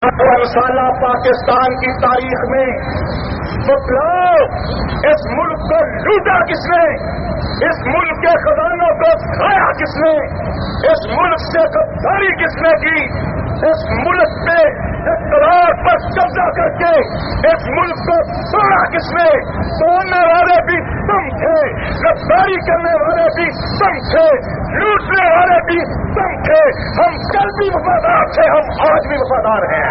سالہ پاکستان کی تاریخ میں بتلاؤ اس ملک کو لوٹا کس نے، اس ملک کے خزانوں کو کھایا کس نے، اس ملک سے غداری کس نے کی، اس ملک پہ اقتدار پر قبضہ کر کے اس ملک کو توڑا کس نے۔ توڑنے والے بھی تم تھے، غداری کرنے والے بھی تم تھے، لوٹنے والے بھی تم تھے۔ ہم کل بھی وفادار تھے، ہم آج بھی وفادار ہیں۔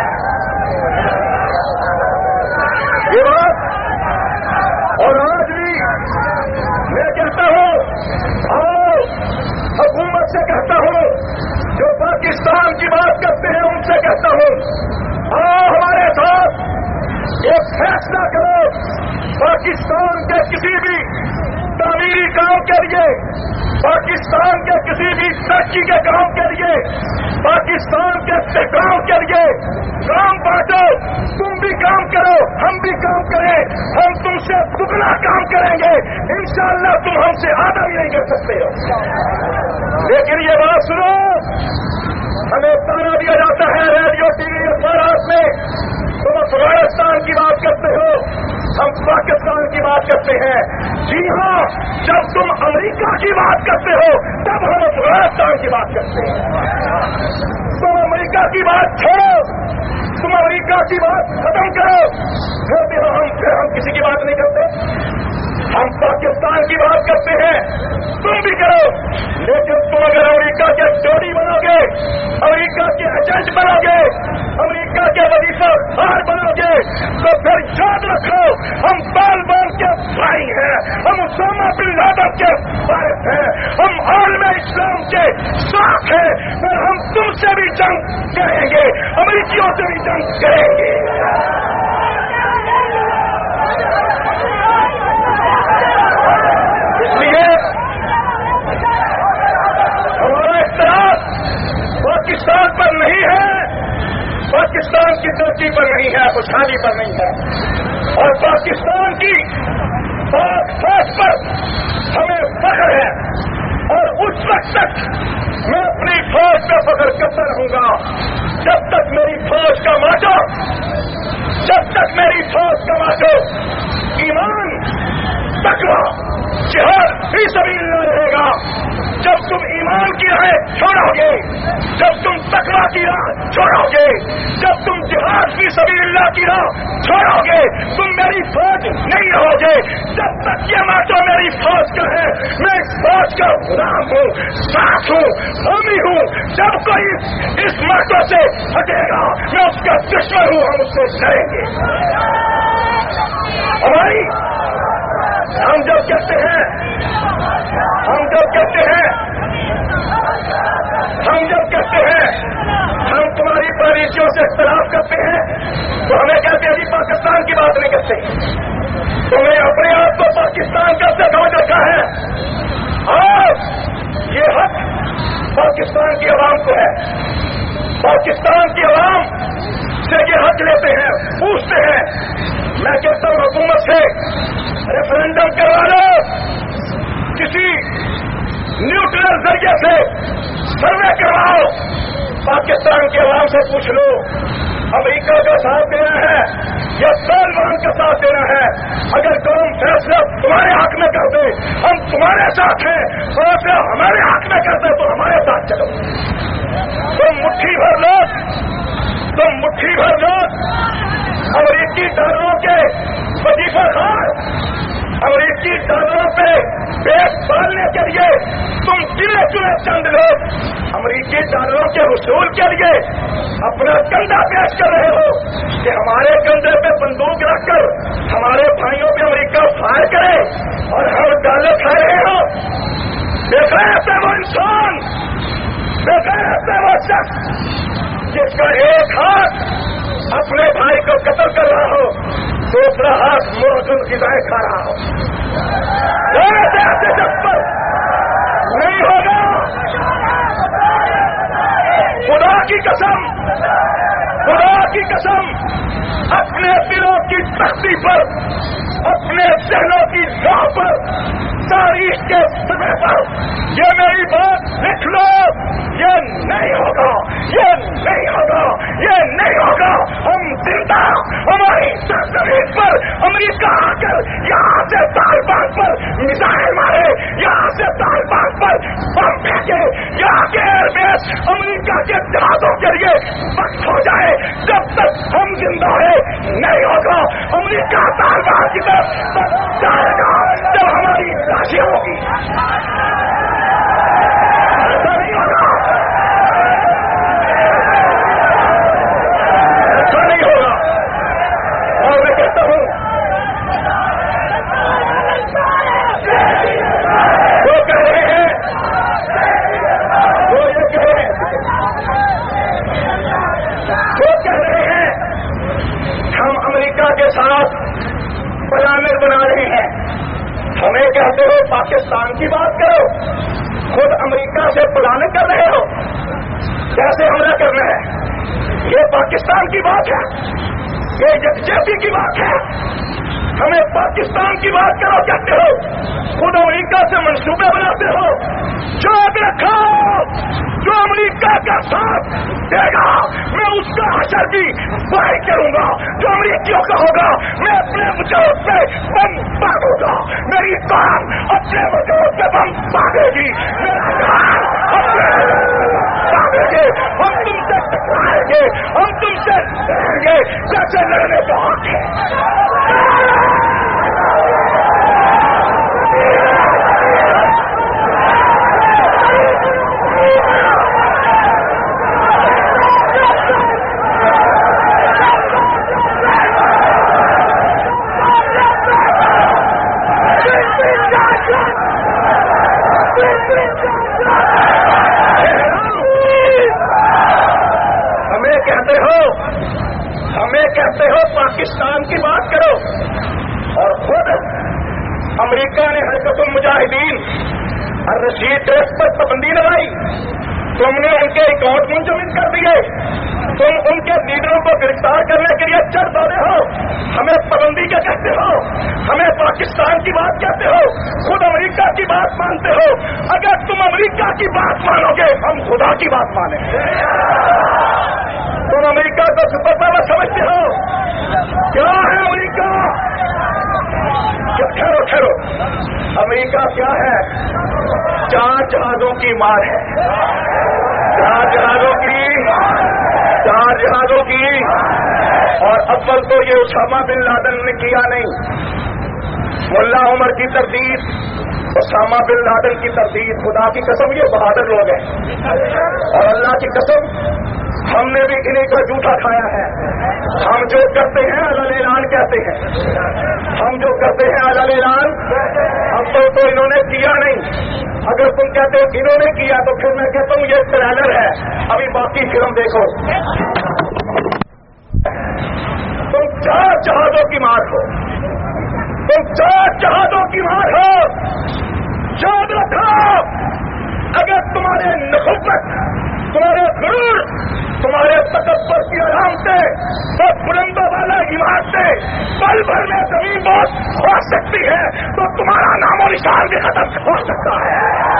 یہ بات اور آج بھی میں کہتا ہوں اور حکومت سے کہتا ہوں، جو پاکستان کی بات کرتے ہیں ان سے کہتا ہوں، ہمارے ساتھ ایک فیصلہ کرو، پاکستان کے کسی بھی تعمیری کام کے لیے، پاکستان کے کسی بھی ترقی کے کام کے لیے، پاکستان کے استحکام کے لیے کام بانٹو۔ تم بھی کام کرو، ہم بھی کام کریں، ہم تم سے دگنا کام کریں گے، انشاءاللہ تم ہم سے آدھا بھی نہیں کر سکتے ہو۔ لیکن یہ بات سنو، ہمیں تانا دیا جاتا ہے ریڈیو ٹی وی اخبارات میں، تم افغانستان کی بات کرتے ہو، ہم پاکستان کی بات کرتے ہیں۔ جی ہاں، جب تم امریکہ کی بات کرتے ہو تب ہم افغانستان کی بات کرتے ہیں۔ تم امریکہ کی بات چھوڑو، تم امریکہ کی بات ختم کرو، پھر ہم کسی کی بات نہیں کرتے، ہم پاکستان کی بات کرتے ہیں۔ تم بھی کرو، لیکن تم اگر امریکہ کے چوری بنو گے، امریکہ کے ایجنٹ بنو گے، امریکہ کے وظیفہ خار بنو گے، تو پھر یاد رکھو ہم بال بال کے بھائی ہیں، ہم اسامہ بن لادن کے وارث ہیں، ہم عالم اسلام کے ساتھ ہیں، پھر ہم تم سے بھی جنگ کریں گے، امریکیوں سے بھی جنگ کریں گے۔ اس لیے ہمارا اختلاف پاکستان پر نہیں ہے، پاکستان کی ترقی پر نہیں ہے، خوشحالی پر نہیں ہے، اور پاکستان کی پاک فوج پر ہمیں فخر ہے، اور اس وقت تک میں اپنی فوج کا فخر کرتا رہوں گا جب تک میری فوج کا ماٹو، جب تک میری فوج کا ماٹو ایمان، تقویٰ، جہاد فی سبیل اللہ رہے گا۔ جب تم ایمان کی راہ چھوڑو گے، جب تم تقویٰ کی راہ چھوڑو گے، جب تم جہاد فی سبیل اللہ کی راہ چھوڑو گے، تم میری فوج نہیں رہو گے۔ جب تک یہ ماٹو میری فوج کا ہے، میں اس فوج کا غلام ہوں، ساتھ ہوں، حامی ہوں۔ جب کوئی اس ماٹو سے ہٹے گا میں اس کا دشمن ہوں، ہم اس سے لڑیں گے۔ ہماری ہم جب کہتے ہیں ہم تمہاری پالیسیوں سے اختلاف کرتے ہیں تو ہمیں کہتے ہیں جی پاکستان کی بات نہیں کرتے، تمہیں اپنے آپ کو پاکستان کا سمجھ رکھا ہے، اور یہ حق پاکستان کی عوام کو ہے۔ پاکستان کی عوام سے یہ حق لیتے ہیں، پوچھتے ہیں۔ میں کہتا ہوں حکومت سے ریفرنڈم کروا لو، کسی نیوٹرل ذریعے سے سروے کرواؤ، پاکستان کے عوام سے پوچھ لو امریکہ کا ساتھ دینا ہے یا طالبان کا ساتھ دینا ہے۔ اگر قوم فیصلہ تمہارے حق میں کر دے ہم تمہارے ساتھ ہیں، فیصلہ ہمارے حق میں کر دے تو ہمارے ساتھ چلو۔ تم مٹھی بھر لوگ امریکی ڈالروں کے وظیفہ خار، امریکی ڈالروں پہ پیٹ پالنے کے لیے تم چنے چند لوگ امریکی ڈالروں کے حصول کے لیے اپنا کندھا پیش کر رہے ہو کہ ہمارے کندھے پہ بندوق رکھ کر ہمارے بھائیوں پہ امریکہ فائر کرے اور ہم ڈالر کھا رہے ہو۔ بغیرت ہے وہ انسان، بغیرت ہے وہ شخص جس کا ایک ہاتھ اپنے بھائی کو قتل کر رہا ہو، دوسرا ہاتھ موزن غذائیں کھا رہا ہو۔ ایسے شخص پر نہیں ہوگا۔ خدا کی قسم اپنے دلوں کی تختی پر، اپنے ذہنوں کی راہ پر، تاریخ کے صفحے پر یہ میری بات لکھ لو، یہ نہیں ہوگا، یہ نہیں ہوگا، یہ نہیں ہوگا۔ ہم زندہ ہماری سرزمین پر امریکہ آ کر یہاں سے طالبان پر میزائل مارے، یہاں سے طالبان پر بم پھینکے، یہاں کے ایئر بیس امریکہ کے جہازوں کے لیے وقت ہو جائے، جب تک ہم زندہ ہیں نہیں ہوگا۔ امریکہ طالبان کی طرف تب جائے گا جب ہماری لاشیں ہوگی، ایسا نہیں ہوگا، ایسا نہیں ہوگا۔ اور میں کہتا ہوں وہ کہہ رہے ہیں، وہ یہ کہہ رہے ہیں، وہ کہہ رہے ہیں ہم امریکہ کے ساتھ پلانر بنا رہے ہیں۔ ہمیں کہتے ہو پاکستان کی بات کرو، خود امریکہ سے پلان کر رہے ہو کیسے حملہ کرنا ہے۔ یہ پاکستان کی بات ہے، یہ یکجہتی کی بات ہے۔ ہمیں پاکستان کی بات کرو کہتے ہو، خود امریکہ سے منصوبے بناتے ہو۔ یاد رکھو، جو امریکہ کا ساتھ دے گا میں اس کا حشر بھی بائی کروں گا، جو امریکیوں کا ہوگا میں اپنے وجود پہ بم باندھوں گا، میری قوم اپنے وجود پہ بم باندھے گی، میرا جان اپنے باندھے گے۔ ہم تم سے ٹکرائیں گے، ہم تم سے لڑیں گے جیسے لڑنے کا حق ہے۔ ہمیں کہتے ہو پاکستان کی بات کرو، اور خود امریکہ نے حرکت المجاہدین اور رشید ڈریس پر پابندی لگائی، تم نے ان کے اکاؤنٹ منجمد کر دیے، تم ان کے لیڈروں کو گرفتار کرنے کے لیے چڑھ دوڑے ہو، ہمیں پابندی کیا کہتے ہو، ہمیں پاکستان کی بات کہتے ہو، خود امریکہ کی بات مانتے ہو۔ اگر تم امریکہ کی بات مانو گے ہم خدا کی بات مانیں گے۔ تم امریکہ کو سپر پاور سمجھتے ہو، کیا ہے امریکہ؟ ٹھہرو، امریکہ کیا ہے؟ 4 جہازوں کی مار ہے، 4 جہازوں کی، اور اول تو یہ اسامہ بن لادن نے کیا نہیں، ملا عمر کی تردید، اسامہ بن لادن کی تردید، خدا کی قسم یہ بہادر لوگ ہیں، اور اللہ کی قسم ہم نے بھی انہیں کا جھوٹا کھایا ہے۔ ہم جو کرتے ہیں علل اعلان کہتے ہیں، ہم جو کرتے ہیں علل اعلان، اب تو انہوں نے کیا نہیں۔ اگر تم کہتے ہو انہوں نے کیا تو پھر میں کہتا ہوں یہ ٹریلر ہے، ابھی باقی فلم دیکھو۔ تم 4 جہازوں کی مار ہو، تم 4 جہازوں کی مار ہو۔ یاد رکھو، اگر تمہارے نخوت، تمہارے غرور، تمہارے تکبر کی علامتیں، سب بلندوں والا عمارتیں پل بھر میں زمین بوس ہو سکتی ہے تو تمہارا نام و نشان بھی ختم ہو سکتا ہے۔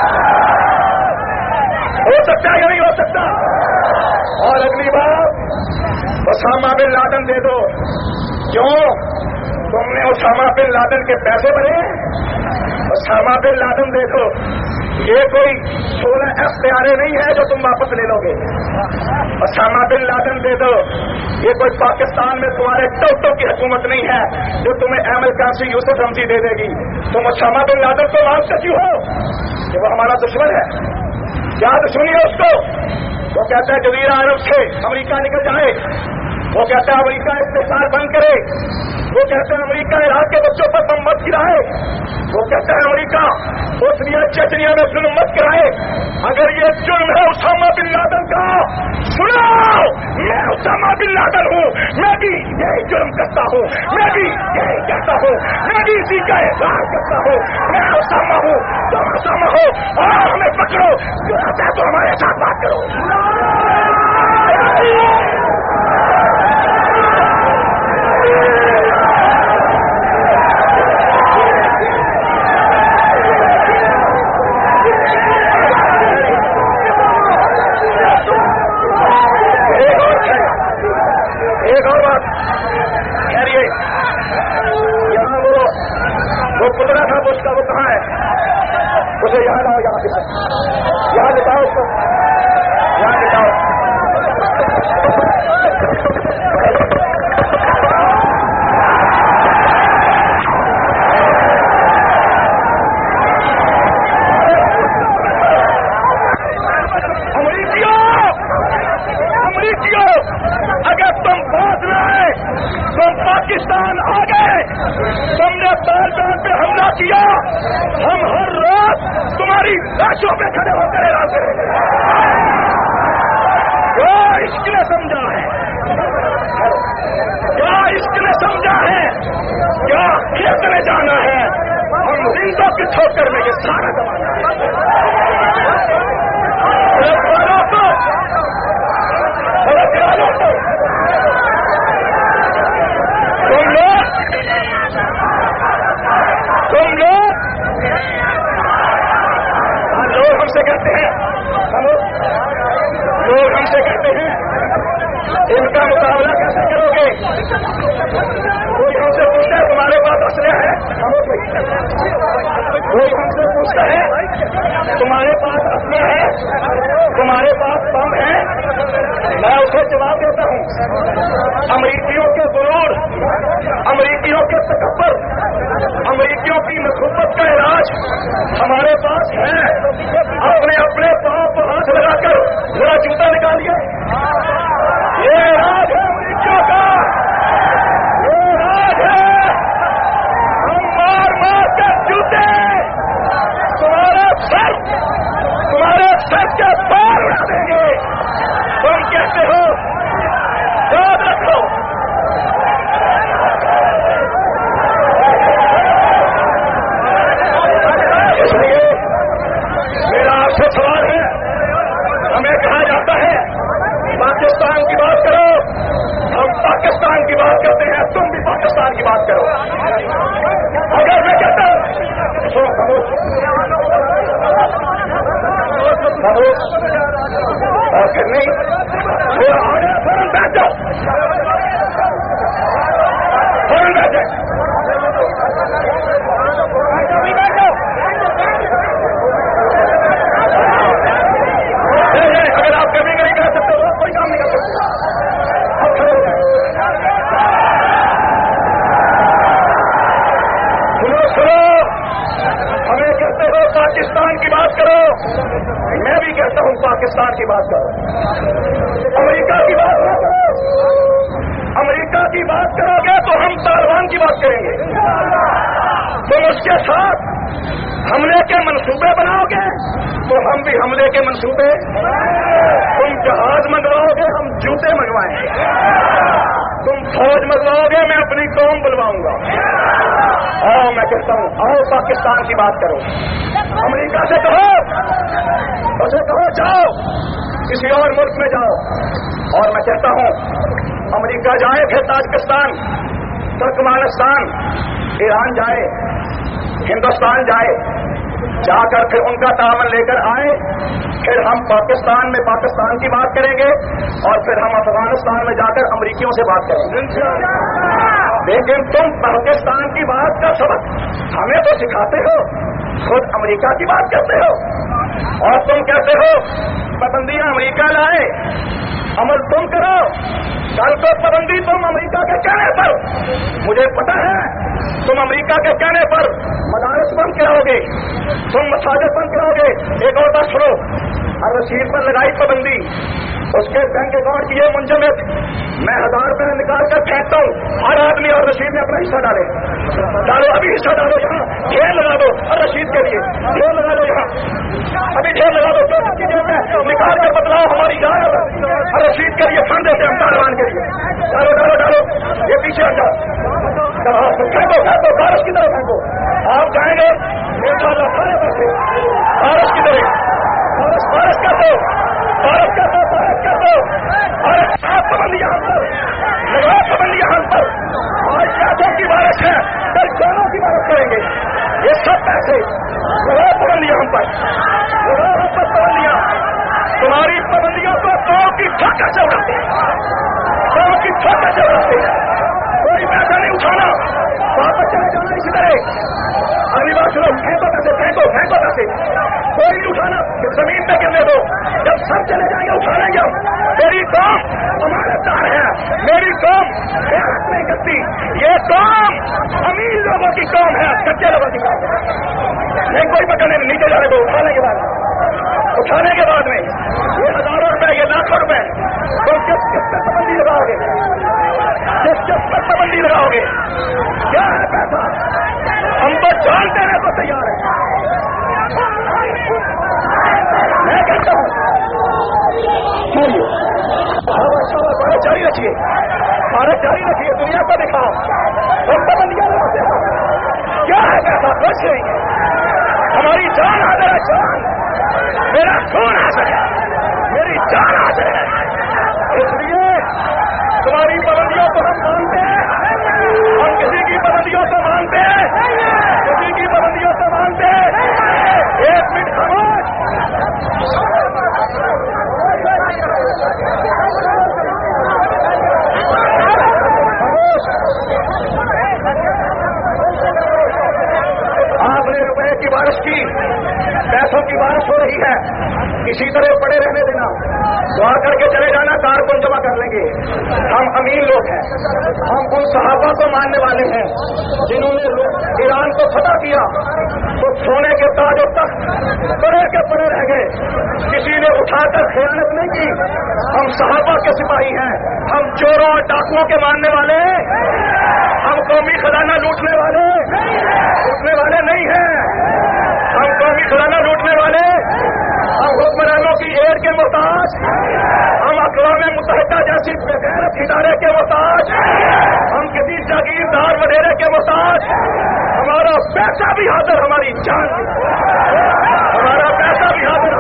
ہو سکتا ہے یا نہیں ہو سکتا؟ اور اگلی بار اسامہ بن لادن دے دو۔ کیوں؟ تم نے اسامہ بن لادن کے پیسے بھرے، اسامہ بن لادن دے دو۔ یہ کوئی 16 اختیاریں نہیں ہے جو تم واپس لے لو گے، اسامہ بن لادن دے دو۔ یہ کوئی پاکستان میں تمہارے ٹوٹوں کی حکومت نہیں ہے جو تمہیں احمد قاسم یوسف رمزی دے دے گی۔ تم اسامہ بن لادن کو مانتے کیوں ہو کہ وہ ہمارا دشمن ہے؟ کیا دشمنی ہے اس کو؟ وہ کہتا ہے جزیرہ عرب سے امریکہ نکل جائے، وہ کہتا ہے امریکہ استحصال بند کرے، وہ کہتا ہے امریکہ عراق کے بچوں پر بم مت گرائے، وہ کہتا ہے امریکہ بوسنیا چچنیا میں ظلم مت کرائے۔ اگر یہ جرم ہے اسامہ بن لادن کا، سنو، میں اسامہ بن لادن ہوں، میں بھی یہی جرم کرتا ہوں، میں بھی یہی کہتا ہوں، میں بھی اسی کا اظہار کرتا ہوں۔ میں اسامہ ہوں، تم اسامہ ہو، اور ہمیں پکڑو، جو آتا ہے تو ہمارے ساتھ بات کرو۔ بولا تھا اس کا وہ کہاں ہے؟ اسے یہاں لاؤ، یہاں لٹاؤ اس کو، یہاں لٹاؤ۔ اگر تم باز نہ آئے، تم پاکستان آ گئے، تم نے طالبان پہ حملہ کیا، ہم ہر رات تمہاری لاشوں پہ کھڑے ہو کر اعلان کریں گے۔ کیا عشق نے سمجھا ہے، کیا عشق نے سمجھا ہے، کیا کھیت میں جانا ہے، ہم زندوں کی ٹھوکر میں یہ سارا زمانہ ہے۔ لوگ ہم سے کہتے ہیں، لوگ ہم سے کہتے ہیں ان کا مقابلہ کیسے کرو گے؟ کوئی ہم سے پوچھتا ہے تمہارے پاس اسلحہ ہے؟ کوئی ہم سے پوچھتا ہے تمہارے پاس اسلحہ ہے، تمہارے پاس بم ہے؟ میں اسے جواب دیتا ہوں، امریکیوں کے غرور، امریکیوں کے تکبر، امریکیوں کی محبت کا علاج ہمارے پاس ہے۔ اپنے اپنے پاؤں پر ہاتھ لگا کر ذرا جوتا نکالیے، یہ علاج ہے امریکیوں کا، یہ علاج ہے۔ ہم مار مار کر جوتے تمہارے سر کے پار اڑا دیں گے۔ تم کہتے ہو، یاد رکھو، اس لیے میرا آپ سے سوال ہے، ہمیں کہا جاتا ہے پاکستان کی بات کرو، ہم پاکستان کی بات کرتے ہیں، تم بھی پاکستان کی بات کرو۔ اگر میں کہتا ہوں اور پھر نہیں فوراً بیٹھ جاؤ، فوراً بیٹھ جاؤ، اگر آپ کبھی نہیں کر سکتے تو کوئی کام نہیں کر سکتے۔ سنو، ہمیں کہتے ہو پاکستان کی بات کرو، میں بھی کہتا ہوں پاکستان کی بات کرو، امریکہ کی بات نہ کرو۔ امریکہ کی بات کرو گے تو ہم طالبان کی بات کریں گے، تم اس کے ساتھ حملے کے منصوبے بناؤ گے تو ہم بھی حملے کے منصوبے، تم جہاز منگواؤ گے ہم جوتے منگوائیں گے، تم فوج منگواؤ گے میں اپنی قوم بلواؤں گا۔ آؤ، میں کہتا ہوں آؤ پاکستان کی بات کرو، امریکہ سے کہو، اسے کہو جاؤ کسی اور ملک میں جاؤ، اور میں کہتا ہوں امریکہ جائے، پھر تاجکستان، ترکمانستان، ایران جائے، ہندوستان جائے، جا کر پھر ان کا تعاون لے کر آئے، پھر ہم پاکستان میں پاکستان کی بات کریں گے، اور پھر ہم افغانستان میں جا کر امریکیوں سے بات کریں گے۔ لیکن تم پاکستان کی بات کا سبق ہمیں تو سکھاتے ہو، خود امریکہ کی بات کرتے ہو، اور تم کہتے ہو پابندیاں امریکہ لائے، عمل تم کرو، کل کو پابندی تم امریکہ کے کہنے پر، مجھے پتا ہے تم امریکہ کے کہنے پر مدارس بند کراؤ گے، تم مساجد بند کراؤ گے۔ ایک اور بات سنو، اور رسید پر لگائی پابندی، اس کے بینک اکاؤنٹ کی یہ منجمد، میں 1000 روپے نکال کر پھینکتا ہوں، ہر آدمی اور رسید میں اپنا حصہ ڈالے، ڈالو ابھی حصہ ڈالو، یہاں ڈھیر لگا دو، اور رسید کے لیے ڈھیر لگا دو، یہاں ابھی ڈھیر لگا دو، نکال کر بدلاؤ ہماری جان، اور رسید کے لیے فنڈ دیتے ہم طالبان کے لیے، ڈالو ڈالو ڈالو، یہ پیچھے ہٹ جاؤ، پھینکو پھینکو، بارش کی طرف پھینکو، آپ جائیں گے انشاءاللہ سارے پیسے بارش کی طرف، بارش کر دو، بارش کر دو، بارش کر دو، اور صاف پابندیاں ہم پر لگا، پابندیاں ہم پر، آج پیسوں کی بارش ہے، کل جانوں کی بارش کریں گے، یہ سب پیسے لگا، پابندیاں ہم پر لگا، ہم پر پابندیاں، تمہاری پابندیوں کو قوم کی ٹھوکر سے اڑاتے ہیں، قوم کی ٹھوکر سے اڑاتے ہیں، کوئی پیسہ نہیں اٹھانا، واپس चले जाना इसी तरह। अगली बार चलो फेंको पैसे, फेंको फेंको पैसे, कोई नहीं उठाना, जमीन पे गिरने दो। जब सब चले जाएंगे उठा लेंगे हम। मेरी कौम अमानतदार है, मेरी कौम खयानत नहीं करती। ये कौम अमीर लोगों की कौम है, कच्चे लोगों की कौम है। नहीं कोई पकड़ने नहीं, नीचे जाने दो। उठाने के बाद में ये हजारों रुपए, ये लाखों रुपए, तो किस पर पाबंदी लगाओगे? किस पर पाबंदी लगाओगे? क्या है पैसा? हम तो जान देने को तैयार हैं। मैं कहता हूँ भारत जारी रखिए, भारत जारी रखिए, दुनिया को दिखाओ। हम पाबंदियां लगाते हैं, क्या है पैसा? कुछ नहीं। हमारी जान हाजिर है, जान, मेरा खून हाजिर है, मेरी जान हाजिर है। इसलिए तुम्हारी पाबंदियों को हम मानते हैं, हम किसी की पाबंदियों को मानते हैं, किसी की पाबंदियों को मानते हैं। एक मिनट खामोश। आपने रुपए की बारिश की, पैसों की बारिश हो रही है, इसी तरह पड़े रहने देना। दुआ करके चले जाना, कारकुन जमा कर लेंगे। हम अमीर लोग हैं, हम उन सहाबा को मानने वाले हैं जिन्होंने ईरान को फतह किया तो सोने के ताज और तख्त पड़े के पड़े रह गए, किसी ने उठाकर खयानत नहीं की। हम सहाबा के सिपाही हैं, हम चोरों और डाकुओं के मानने वाले, हम कौमी खजाना लूटने वाले नहीं हैं। हम कौमी खजाना लूटने वाले, हम हुक्मरानों की एड के मोहताज, हम अक़वाम मुत्तहिदा जैसी बेगैरत इदारे के मोहताज, हम किसी जागीरदार वडेरे के मोहताज। हमारा पैसा भी हाजिर, हमारी जान भी, हमारा पैसा भी हाजिर,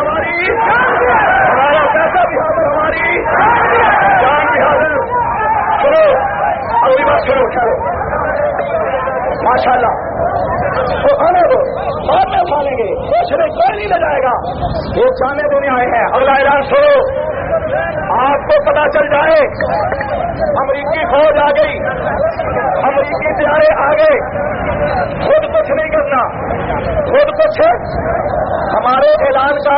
हमारा पैसा भी हाजिर, हमारी जान भी हाजिर। सुनो, अगली बात सुनो, चलो माशाल्लाह, तो आने दो, बाद में उठाएंगे, कुछ नहीं, कोई नहीं ले जाएगा। ये जाने देने आए हैं। अगला ऐलान सुनो, आपको पता चल जाए अमरीकी फौज आ गई, अमरीकी तैयारे आ गए, खुद कुछ नहीं करना, खुद कुछ हमारे ऐलान का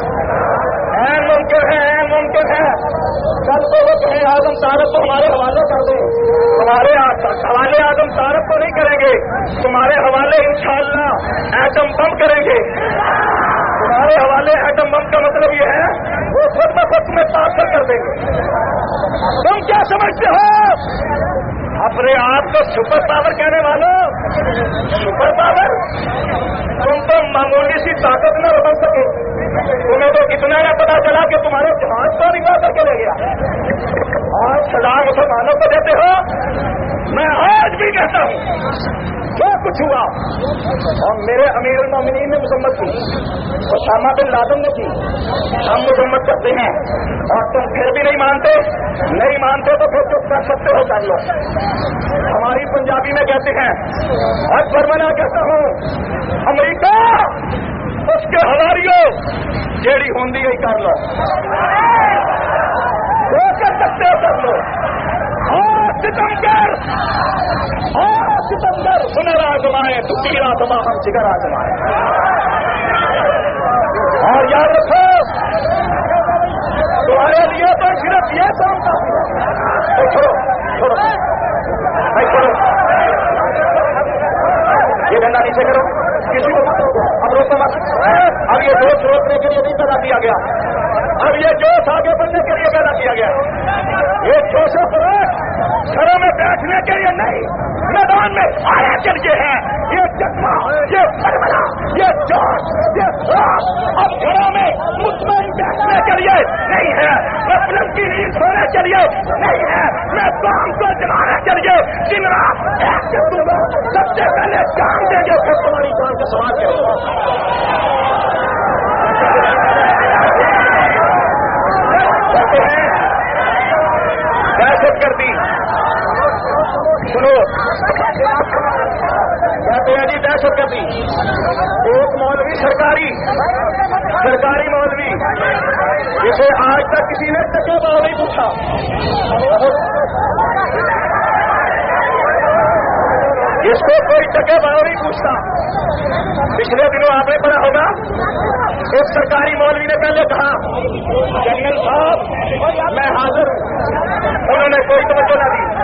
ऐन मुमकिन है। कल को वो कहें आजम तारक को हमारे हवाले कर दें, हमारे हवाले आजम तारक को नहीं करेंगे, तुम्हारे हवाले इंशाअल्लाह एटम बम करेंगे। तुम्हारे हवाले एटम बम का मतलब ये है वो खुद ब खुद तुम्हें तासर कर देंगे। तुम क्या समझते हो अपने आप को सुपर पावर कहने वालों? Super power? तुम तो मामूली सी ताकत न बन सके। तुम्हें तो इतना न पता चला कि तुम्हारे जहाज को निकाल करके ले गया। आज सजा मुसलमानों को देते हो। मैं आज भी कहता हूँ क्या कुछ हुआ और मेरे अमीर उल मोमिनीन ने मुसम्मत की, ओसामा बिन लादेन ने की, हम मुसम्मत करते हैं और तुम फिर भी नहीं मानते तो फिर चुप कर सकते हो, कर लो। हमारी पंजाबी में कहते हैं, अकबर मना कहता हूँ अमरीका उसके हवारियों जेड़ी होंदी है कर लो, वो कर सकते हो कर लो। सितमगर हुनर आजमाए तो तीर आजमा हम जिगर आजमाए। और याद रखो तुम्हारे लिए तो सिर्फ ये काम काफी है। छोड़ो ये डंडा नीचे करो, किसी को मत रोको, अब रोको मत। अब ये जोश रोकने के लिए नहीं पैदा किया गया, अब ये जोश आगे बढ़ने के लिए पैदा किया गया। ये जोश घरों में बैठने के लिए नहीं, मैदान में आने के लिए है। ये जज्बा, ये सरबरा, ये जोश, ये जोश अब घरों में मुतमईन बैठने के लिए नहीं है, मतलब की नींद सोने के लिए नहीं है, मैं काम को जमाने के लिए दिन रात एक के सुनो, सबसे पहले जान देंगे फिर तुम्हारी जान का सवाल करेंगे। दहशत गर्दी सुनो, कहते हैं जी दहशत गर्दी। एक मौलवी सरकारी मौलवी जिसे आज तक किसी ने टके भाव नहीं पूछा, اس کو کوئی ٹکے بھاؤ نہیں پوچھتا. پچھلے دنوں آپ نے پڑھا ہوگا ایک سرکاری مولوی نے پہلے کہا جنرل صاحب میں حاضر ہوں, انہوں نے کوئی توجہ نہ دی.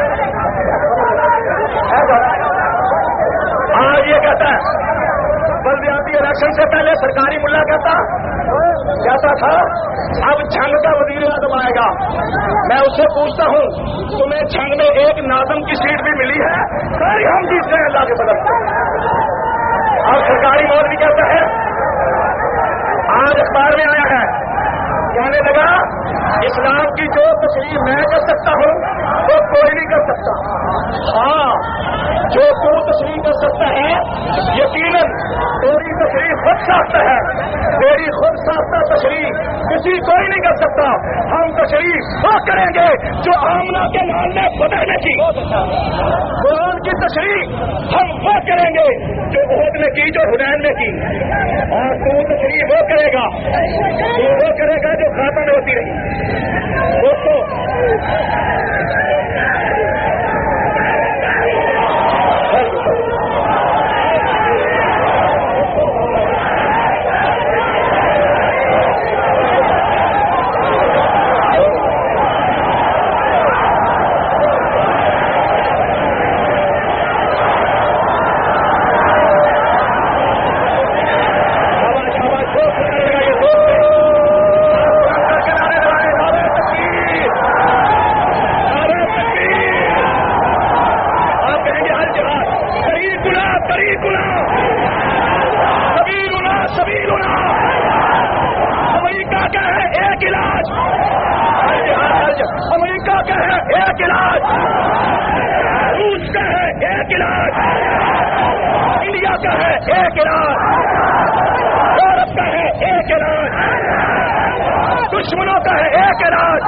آج یہ کہتا ہے بلدیاتی الیکشن سے پہلے سرکاری ملا کہتا تھا اب جھنگ کا وزیر اعظم آئے گا. میں اس سے پوچھتا ہوں تمہیں جھنگ میں ایک ناظم کی سیٹ بھی ملی ہے؟ ساری ہم جیت گئے اللہ کے بدل سے. اور سرکاری مولوی کہتا ہے آج اخبار میں آیا ہے کہنے لگا اسلام کی جو تشریح میں کر سکتا ہوں وہ کوئی نہیں کر سکتا. ہاں جو تو تشریح کر سکتا ہے یقیناً تیری تشریح خود ساختہ ہے, تیری خود ساختہ تشریح کسی کوئی نہیں کر سکتا. ہم تشریح وہ کریں گے جو آمنہ کے نام میں بدلنے کی, قرآن کی تشریح ہم وہ کریں گے جو عہد نے کی, جو حنین نے کی. اور تو تشریح وہ کرے گا جو خاتم میں ہوتی رہی. دوستو امریکہ کا ہے ایک علاج, روس کا ہے ایک علاج, انڈیا کا ہے ایک علاج, یورپ کا ہے ایک علاج, دشمنوں کا ہے ایک علاج.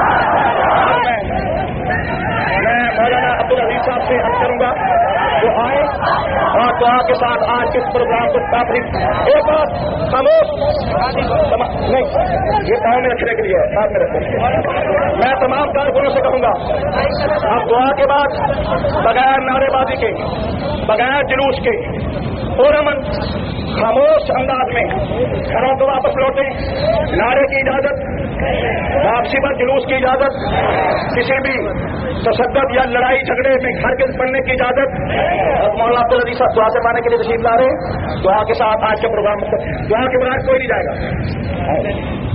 میں مولانا عبدالعزیز صاحب سے عرض کروں گا جو آئے اور دعا کے ساتھ آج کے پروگرام کو تفریح. ایک بات خاموش نہیں, یہ پاؤں میں رکھنے کے لیے ساتھ میں رکھیں. میں تمام کارکنوں سے کہوں گا اب دعا کے بعد بغیر نعرے بازی کے, بغیر جلوس کے, پرامن خاموش انداز میں گھروں کو واپس لوٹیں. نعرے کی اجازت, واپسی پر جلوس کی اجازت, کسی بھی تشدد یا لڑائی جھگڑے میں ہرگز پڑنے کی اجازت. مولانا عبدالعزیز صاحب دعا سے پانے کے لیے تشریف لا رہے ہیں. دعا کے ساتھ آج کے پروگرام دعا کے بعد کوئی نہیں جائے گا.